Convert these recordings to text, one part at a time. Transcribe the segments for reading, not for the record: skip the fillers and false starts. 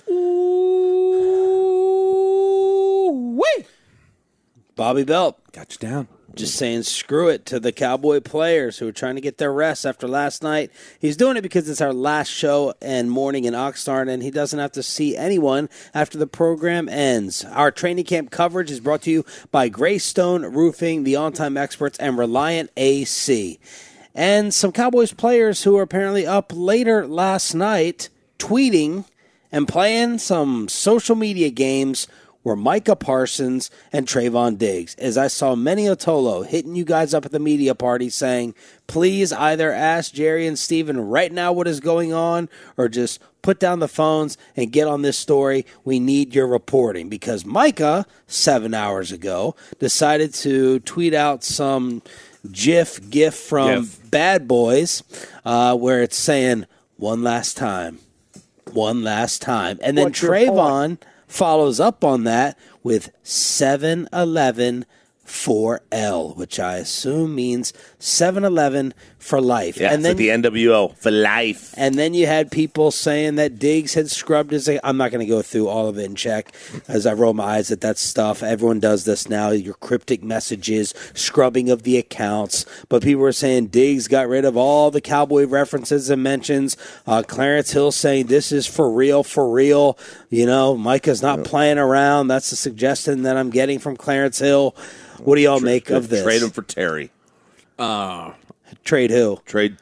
Ooh-wee. Bobby Belt. Got you down. Just saying screw it to the Cowboy players who are trying to get their rest after last night. He's doing it because it's our last show and morning in Oxnard, and he doesn't have to see anyone after the program ends. Our training camp coverage is brought to you by Greystone Roofing, the on-time experts, and Reliant AC. And some Cowboys players who were apparently up later last night tweeting and playing some social media games were Micah Parsons and Trayvon Diggs. As I saw Manny Otolo hitting you guys up at the media party saying, please either ask Jerry and Steven right now what is going on or just put down the phones and get on this story. We need your reporting. Because Micah, 7 hours ago, decided to tweet out some GIF from Bad Boys where it's saying, one last time. One last time. And then Trayvon follows up on that with 7-Eleven 4L, which I assume means 7-Eleven for life. Yeah, and then the NWO for life. And then you had people saying that Diggs had scrubbed his. I'm not going to go through all of it and check as I roll my eyes at that stuff. Everyone does this now. Your cryptic messages, scrubbing of the accounts. But people were saying Diggs got rid of all the Cowboy references and mentions. Clarence Hill saying this is for real, for real. You know, Micah's not playing around. That's the suggestion that I'm getting from Clarence Hill. What do y'all make of this? Trade him for Terry. Trade who? Trade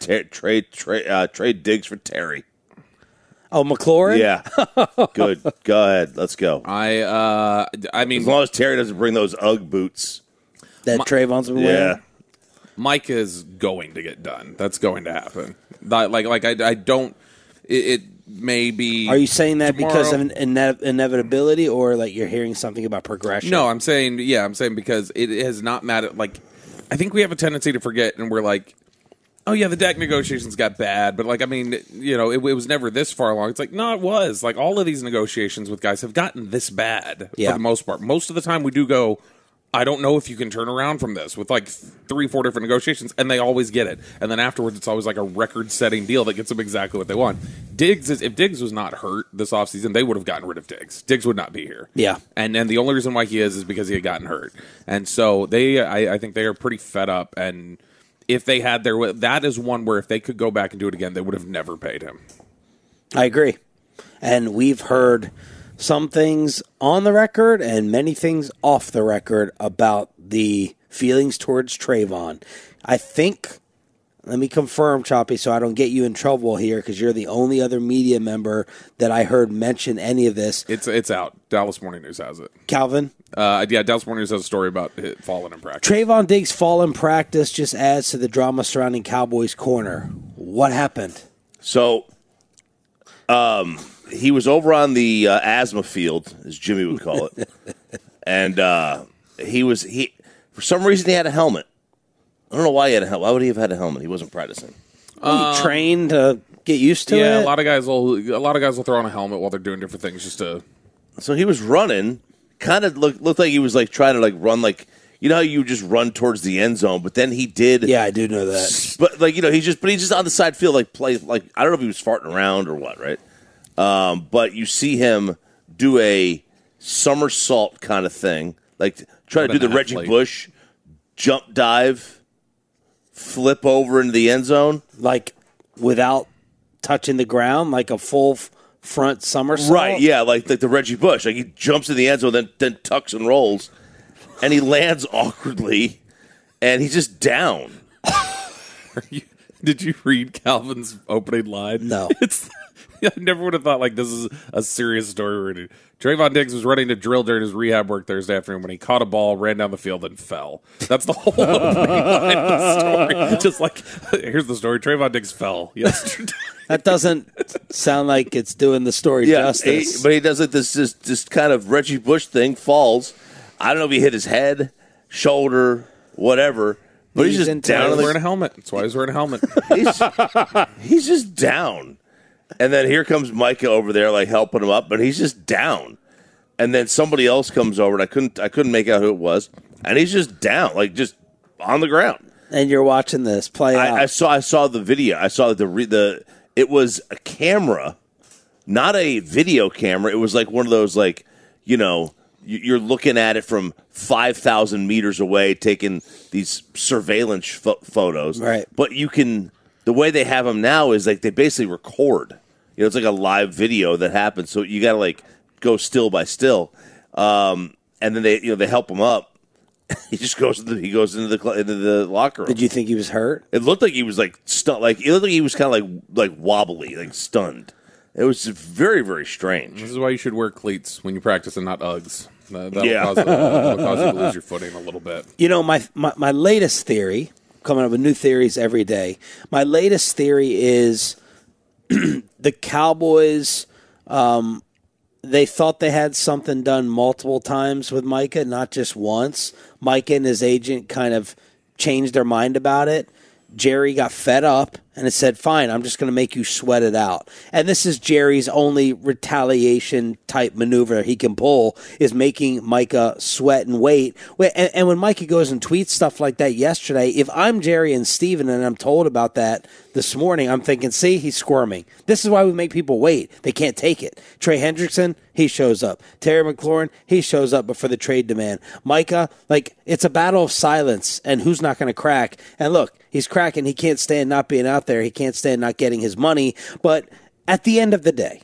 Diggs for Terry. Oh, McLaurin? Yeah. Good. Go ahead. Let's go. I mean, as long as Terry doesn't bring those Ugg boots that Trayvon's been wearing. Mike is going to get done. That's going to happen. I don't. It may be. Are you saying that tomorrow. because of inevitability, or like you're hearing something about progression? No, I'm saying because it has not mattered. Like, I think we have a tendency to forget, and we're like, oh yeah, the Dak negotiations got bad, but like, I mean, you know, it was never this far along. It's like, no, it was. Like, all of these negotiations with guys have gotten this bad for the most part. Most of the time, we do go, I don't know if you can turn around from this with like 3-4 different negotiations, and they always get it. And then afterwards, it's always like a record-setting deal that gets them exactly what they want. If Diggs was not hurt this offseason, they would have gotten rid of Diggs. Diggs would not be here. Yeah. And the only reason why he is because he had gotten hurt. And so I think they are pretty fed up. And if they had that is one where if they could go back and do it again, they would have never paid him. I agree. And we've heard some things on the record and many things off the record about the feelings towards Trayvon. I think, let me confirm, Choppy, so I don't get you in trouble here, because you're the only other media member that I heard mention any of this. It's out. Dallas Morning News has it. Calvin? Dallas Morning News has a story about it falling in practice. Trayvon Diggs' fall in practice just adds to the drama surrounding Cowboys corner. What happened? So, he was over on the asthma field, as Jimmy would call it, and he for some reason he had a helmet. I don't know why he had a helmet. Why would he have had a helmet? He wasn't practicing. He trained to get used to it. Yeah, a lot of guys will throw on a helmet while they're doing different things just to. So he was running, kind of looked like he was like trying to like run like. You know how you just run towards the end zone, but then he did. Yeah, I do know that. But like he's just on the side field like play like I don't know if he was farting around or what, right? But you see him do a somersault kind of thing, like try to do the Reggie Bush jump dive, flip over into the end zone, like without touching the ground, like a full front somersault. Right? Yeah, like the Reggie Bush, like he jumps in the end zone, then tucks and rolls, and he lands awkwardly, and he's just down. Did you read Calvin's opening line? No. I never would have thought like this is a serious story. Trayvon Diggs was running to drill during his rehab work Thursday afternoon when he caught a ball, ran down the field, and fell. That's the whole opening line of the story. Just like, here's the story. Trayvon Diggs fell yesterday. That doesn't sound like it's doing the story justice. But he does it this kind of Reggie Bush thing, falls. I don't know if he hit his head, shoulder, whatever. But he's just down. He's wearing a helmet. That's why he's wearing a helmet. He's just down. And then here comes Micah over there, like helping him up, but he's just down. And then somebody else comes over, and I couldn't make out who it was, and he's just down, like just on the ground. And you're watching this play out. I saw the video. I saw it was a camera not a video camera. It was like one of those, like, you know, you're looking at it from 5,000 meters away, taking these surveillance photos. Right. But the way they have them now is like they basically record. You know, it's like a live video that happens. So you got to like go still by still. And then they help him up. He just goes into the locker room. Did you think he was hurt? It looked like he was like stunned. Like it looked like he was kind of like wobbly, like stunned. It was very, very strange. This is why you should wear cleats when you practice and not Uggs. That'll Yeah. cause you to lose your footing a little bit. You know, my latest theory, coming up with new theories every day, my latest theory is the Cowboys, they thought they had something done multiple times with Micah, not just once. Micah and his agent kind of changed their mind about it. Jerry got fed up and it said, fine, I'm just going to make you sweat it out. And this is Jerry's only retaliation type maneuver he can pull, is making Micah sweat and wait. And when Micah goes and tweets stuff like that yesterday, if I'm Jerry and Steven and I'm told about that this morning, I'm thinking, see, he's squirming. This is why we make people wait. They can't take it. Trey Hendrickson, he shows up. Terry McLaurin, he shows up before the trade demand. Micah, like, it's a battle of silence and who's not going to crack. And look, he's cracking. He can't stand not being out there. He can't stand not getting his money. But at the end of the day,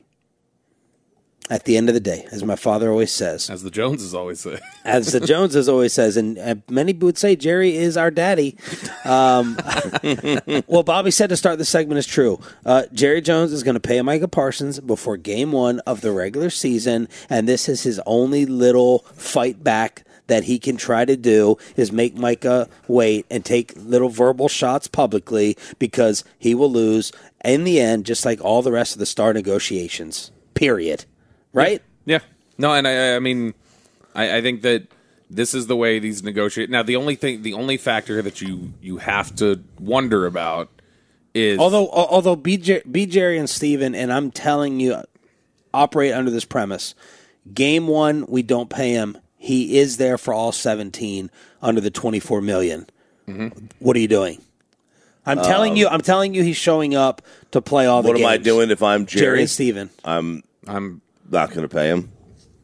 as my father always says, As the Joneses always say. as the Joneses always says, and many would say Jerry is our daddy. What Bobby said to start the segment is true. Jerry Jones is going to pay Micah Parsons before game 1 of the regular season, and this is his only little fight back that he can try to do, is make Micah wait and take little verbal shots publicly, because he will lose in the end, just like all the rest of the star negotiations. Period. Right? Yeah. No, and I mean, I think that this is the way these negotiate. Now, the only factor that you have to wonder about is, although B. Jerry and Steven, and I'm telling you, operate under this premise. Game 1, we don't pay him. He is there for all 17 under the $24 million. Mm-hmm. What are you doing? I'm telling you, he's showing up to play all the games. What am I doing if I'm Jerry and Steven? I'm not going to pay him.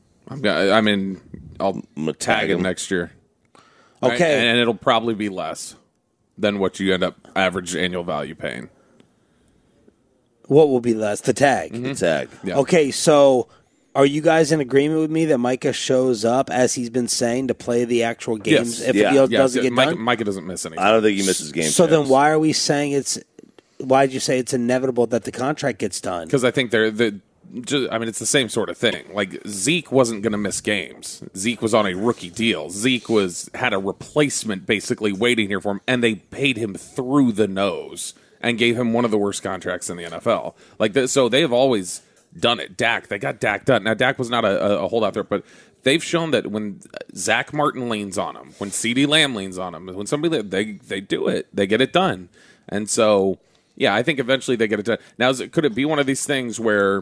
I'll tag him next year. Okay. Right? And it'll probably be less than what you end up average annual value paying. What will be less? The tag. The tag. Yeah. Okay, so are you guys in agreement with me that Micah shows up, as he's been saying, to play the actual games if the deal doesn't get done? Micah doesn't miss anything. I don't think he misses games. So then why are we saying why did you say it's inevitable that the contract gets done? Because I think it's the same sort of thing. Like, Zeke wasn't going to miss games. Zeke was on a rookie deal. Zeke had a replacement basically waiting here for him, and they paid him through the nose and gave him one of the worst contracts in the NFL. So they've always done it. They got Dak done. Now, Dak was not a holdout there, but they've shown that when Zach Martin leans on him, when CeeDee Lamb leans on him, when somebody, they do it. They get it done. And so, yeah, I think eventually they get it done. Now, could it be one of these things where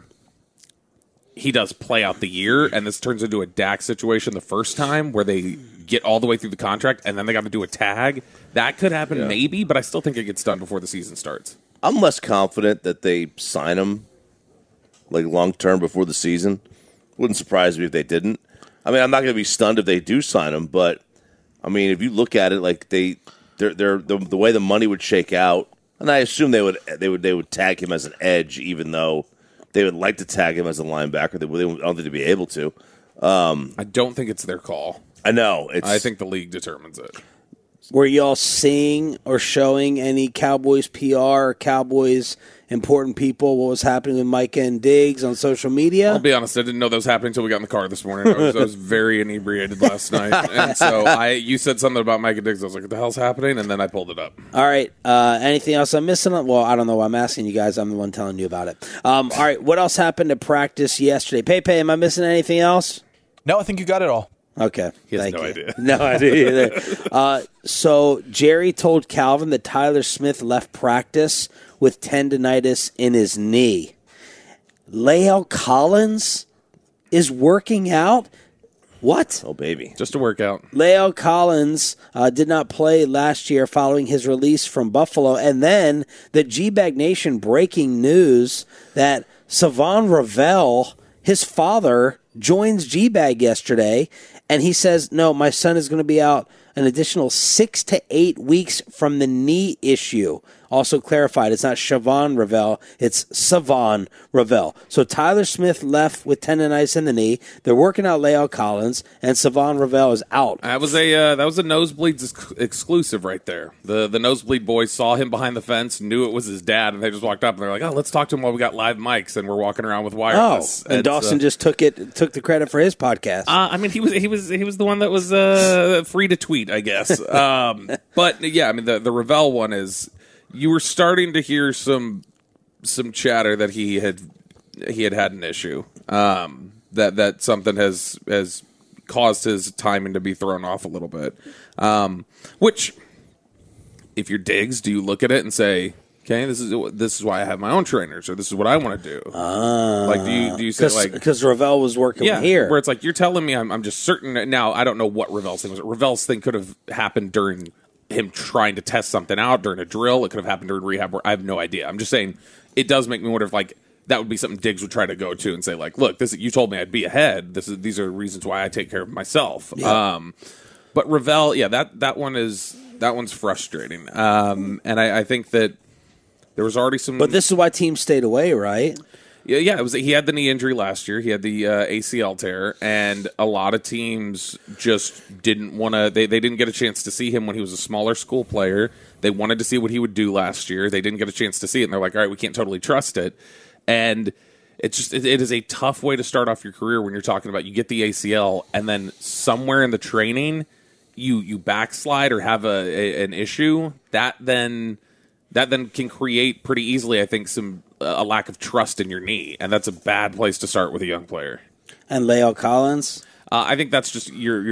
he does play out the year, and this turns into a Dak situation the first time, where they get all the way through the contract, and then they got to do a tag? That could happen, maybe, but I still think it gets done before the season starts. I'm less confident that they sign him long term before the season. Wouldn't surprise me if they didn't. I mean, I'm not going to be stunned if they do sign him, but I mean, if you look at it, like they're the way the money would shake out, and I assume they would tag him as an edge, even though they would like to tag him as a linebacker. I don't think they'd be able to. I don't think it's their call. I know. I think the league determines it. Were y'all seeing or showing any Cowboys PR or Cowboys important people what was happening with Micah and Diggs on social media? I'll be honest, I didn't know that was happening until we got in the car this morning. I was very inebriated last night. And so you said something about Micah Diggs. I was like, what the hell's happening? And then I pulled it up. All right. Anything else I'm missing? Well, I don't know why I'm asking you guys. I'm the one telling you about it. All right. What else happened at practice yesterday? Pepe, am I missing anything else? No, I think you got it all. Okay. He has Thank no you. idea. No idea either. So Jerry told Calvin that Tyler Smith left practice with tendonitis in his knee. La'el Collins is working out? What? Oh, baby. Just to work out. La'el Collins did not play last year following his release from Buffalo. And then the G-Bag Nation breaking news that Savon Ravel, his father, joins G-Bag yesterday, and he says, no, my son is going to be out an additional 6 to 8 weeks from the knee issue. Also clarified, it's not Siobhan Ravel, it's Savon Ravel. So Tyler Smith left with tendonitis in the knee. They're working out La'el Collins, and Savon Ravel is out. That was a Nosebleeds exclusive right there. The Nosebleed boys saw him behind the fence, knew it was his dad, and they just walked up and they're like, "Oh, let's talk to him while we got live mics and we're walking around with wireless." Oh, and Dawson just took the credit for his podcast. I mean, he was the one that was free to tweet, I guess. But yeah, I mean, the Ravel one is. You were starting to hear some chatter that he had an issue. That something has caused his timing to be thrown off a little bit. Which, if you're Diggs, do you look at it and say, "Okay, this is why I have my own trainers," or "This is what I want to do"? Like, do you say like because Ravel was working here, where it's like you're telling me I'm just certain now. I don't know what Ravel's thing was. Ravel's thing could have happened during him trying to test something out during a drill. It could have happened during rehab. Where I have no idea. I'm just saying it does make me wonder if like that would be something Diggs would try to go to and say like, look, you told me I'd be ahead. These are reasons why I take care of myself. Yeah. But Ravel, yeah, that one's frustrating. And I think that there was already some. But this is why teams stayed away, right? Yeah. It was. He had the knee injury last year. He had the ACL tear, and a lot of teams just didn't want to. They didn't get a chance to see him when he was a smaller school player. They wanted to see what he would do last year. They didn't get a chance to see it, and they're like, "All right, we can't totally trust it." And it's just it is a tough way to start off your career when you're talking about you get the ACL, and then somewhere in the training you backslide or have an issue that then can create pretty easily, I think, a lack of trust in your knee, and that's a bad place to start with a young player. And La'el Collins, I think that's just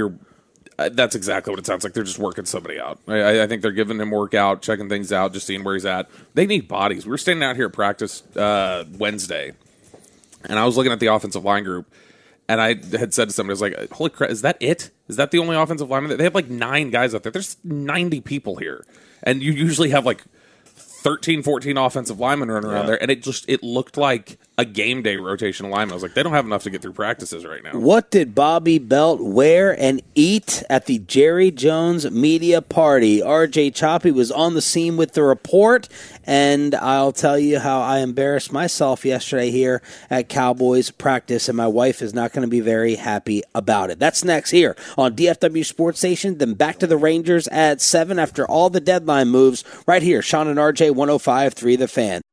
that's exactly what it sounds like. They're just working somebody out. I think they're giving him workout, checking things out, just seeing where he's at. They need bodies. We were standing out here at practice Wednesday, and I was looking at the offensive line group, and I had said to somebody, I was like, "Holy crap, is that it? Is that the only offensive lineman? They have like 9 guys out there. There's 90 people here, and you usually have like 13, 14 offensive linemen running around there, and it looked like a game day rotation lineman. I was like, they don't have enough to get through practices right now." What did Bobby Belt wear and eat at the Jerry Jones media party? RJ Choppy was on the scene with the report, and I'll tell you how I embarrassed myself yesterday here at Cowboys practice, and my wife is not going to be very happy about it. That's next here on DFW Sports Station. Then back to the Rangers at 7 after all the deadline moves right here. Sean and RJ 105.3 The Fan.